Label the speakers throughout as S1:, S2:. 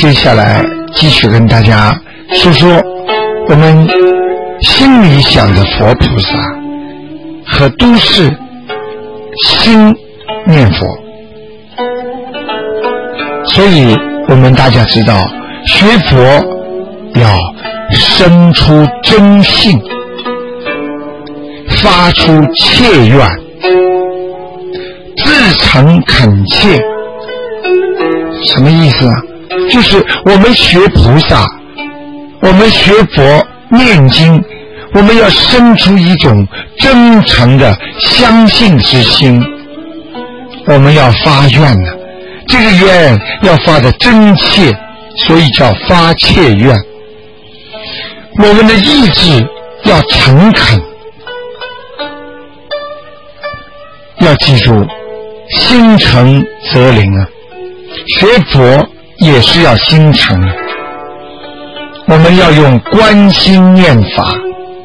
S1: 接下来继续跟大家说说我们心里想的佛菩萨和都市心念佛。所以我们大家知道，学佛要生出真性，发出切愿，自诚恳切。什么意思啊？就是我们学菩萨，我们学佛念经，我们要生出一种真诚的相信之心，我们要发愿呢，这个愿要发的真切，所以叫发切愿。我们的意志要诚恳，要记住心诚则灵啊，学佛也是要心诚，我们要用观心念法，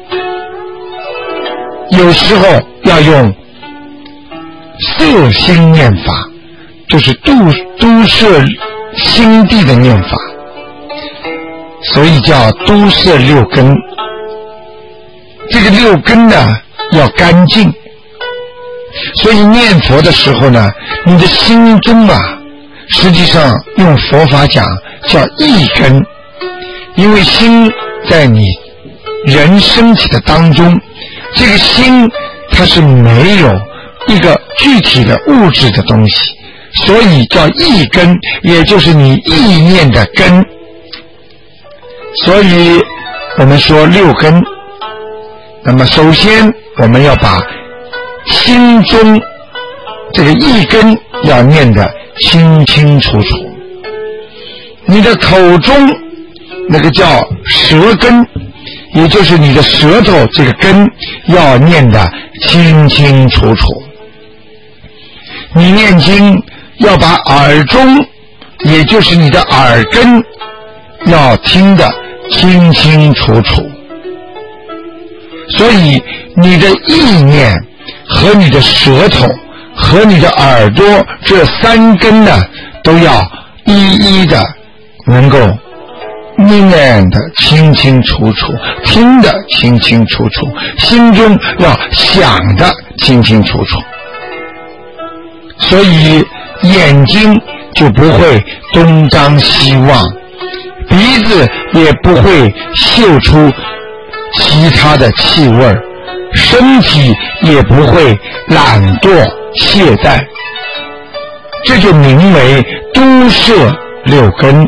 S1: 有时候要用摄心念法，就是都摄心地的念法，所以叫都摄六根。这个六根呢要干净，所以念佛的时候呢，你的心中啊，实际上用佛法讲叫一根，因为心在你人身体的当中，这个心它是没有一个具体的物质的东西，所以叫一根，也就是你意念的根。所以我们说六根，那么首先我们要把心中这个一根要念得清清楚楚，你的口中那个叫舌根，也就是你的舌头这个根要念得清清楚楚。你念经要把耳中，也就是你的耳根要听得清清楚楚。所以你的意念和你的舌头和你的耳朵这三根呢，都要一一的能够念得清清楚楚，听得清清楚楚，心中要想得清清楚楚。所以眼睛就不会东张西望，鼻子也不会嗅出其他的气味，身体也不会懒惰懈怠，这就名为都摄六根。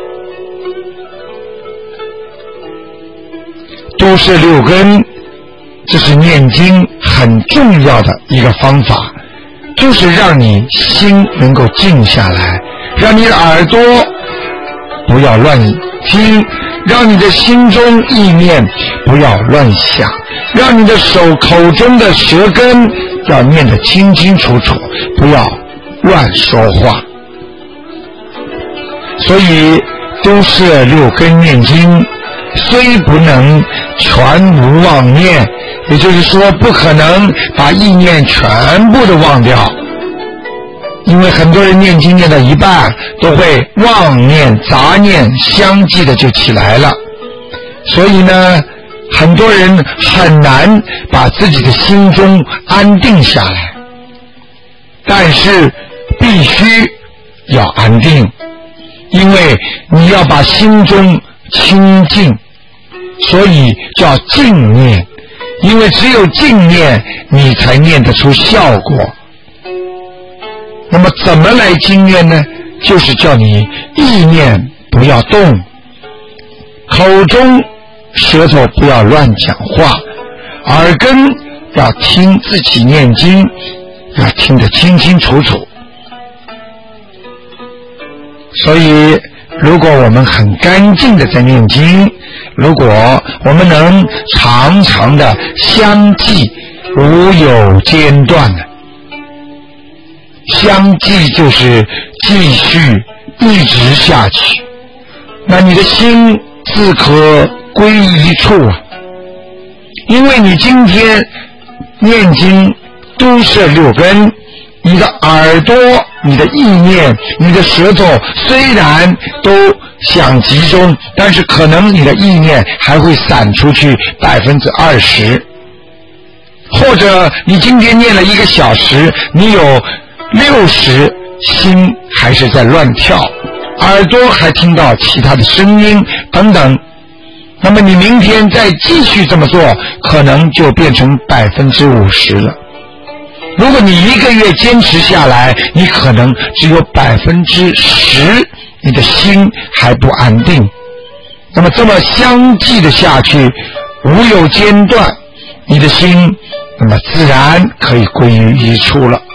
S1: 都摄六根，这是念经很重要的一个方法，就是让你心能够静下来，让你的耳朵不要乱听，让你的心中意念不要乱想，让你的口中的舌根要念得清清楚楚，不要乱说话。所以都摄六根念经，虽不能全无妄念，也就是说不可能把意念全部都忘掉，因为很多人念经念到一半都会妄念杂念相继的就起来了，所以呢很多人很难把自己的心中安定下来，但是必须要安定，因为你要把心中清净，所以叫净念，因为只有净念你才念得出效果。那么怎么来净念呢？就是叫你意念不要动，口中舌头不要乱讲话，耳根要听自己念经，要听得清清楚楚。所以如果我们很干净的在念经，如果我们能常常的相继无有间断的，相继就是继续一直下去，那你的心自可归一处啊。因为你今天念经都摄六根，你的耳朵、你的意念、你的舌头虽然都想集中，但是可能你的意念还会散出去20%，或者你今天念了1个小时，你有60心还是在乱跳，耳朵还听到其他的声音等等，那么你明天再继续这么做，可能就变成50%了。如果你1个月坚持下来，你可能只有10%，你的心还不安定。那么这么相继的下去，无有间断，你的心那么自然可以归于一处了。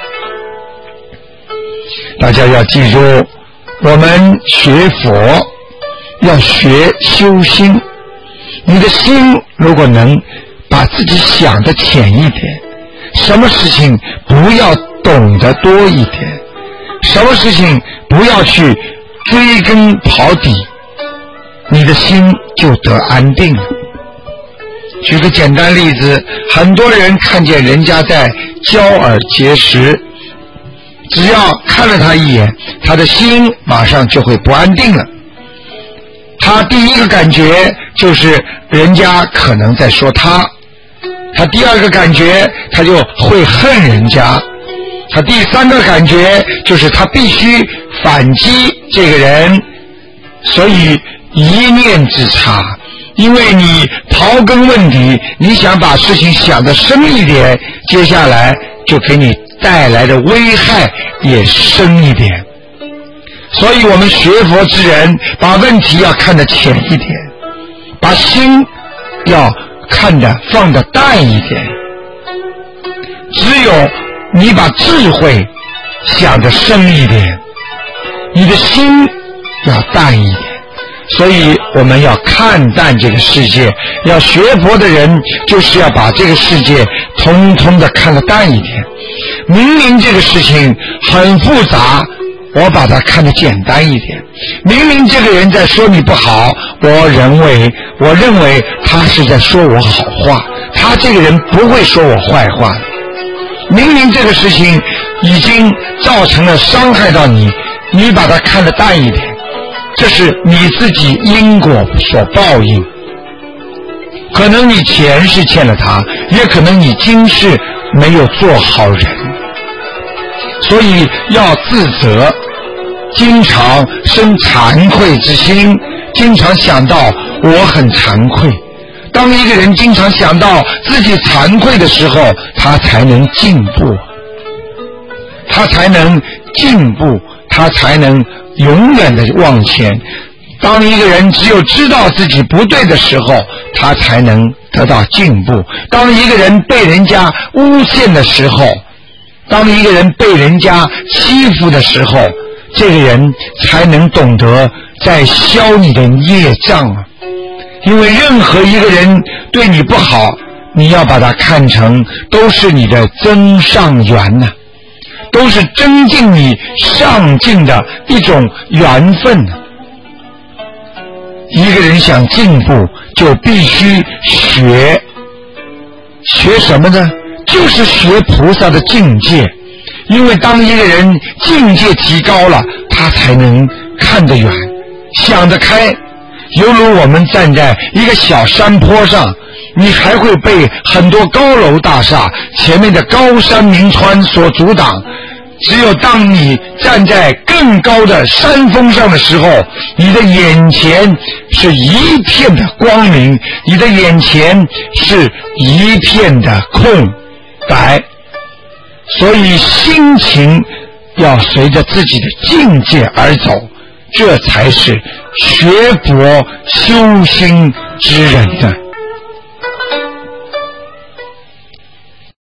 S1: 大家要记住，我们学佛要学修心，你的心如果能把自己想得浅一点，什么事情不要懂得多一点，什么事情不要去追根刨底，你的心就得安定。举个简单例子，很多人看见人家在交耳结舌，只要看了他一眼，他的心马上就会不安定了。他第一个感觉就是人家可能在说他第二个感觉他就会恨人家，他第三个感觉就是他必须反击这个人。所以一念之差，因为你刨根问底，你想把事情想得深一点，接下来就给你带来的危害也深一点。所以我们学佛之人把问题要看得浅一点，把心要看得放得淡一点。只有你把智慧想得深一点，你的心要淡一点。所以我们要看淡这个世界，要学佛的人就是要把这个世界通通的看得淡一点。明明这个事情很复杂，我把它看得简单一点。明明这个人在说你不好，我认为他是在说我好话，他这个人不会说我坏话。明明这个事情已经造成了伤害到你，你把它看得淡一点，这是你自己因果所报应。可能你前世欠了他，也可能你今世没有做好人，所以要自责，经常生惭愧之心，经常想到我很惭愧。当一个人经常想到自己惭愧的时候，他才能进步，他才能永远的往前。当一个人只有知道自己不对的时候，他才能得到进步。当一个人被人家诬陷的时候，当一个人被人家欺负的时候，这个人才能懂得在消你的业障啊。因为任何一个人对你不好，你要把它看成都是你的增上缘呐，都是增进你上进的一种缘分。一个人想进步，就必须学什么呢？就是学菩萨的境界。因为当一个人境界提高了，他才能看得远，想得开。犹如我们站在一个小山坡上，你还会被很多高楼大厦前面的高山名川所阻挡。只有当你站在更高的山峰上的时候，你的眼前是一片的光明，你的眼前是一片的空白。所以心情要随着自己的境界而走，这才是学佛修心之人的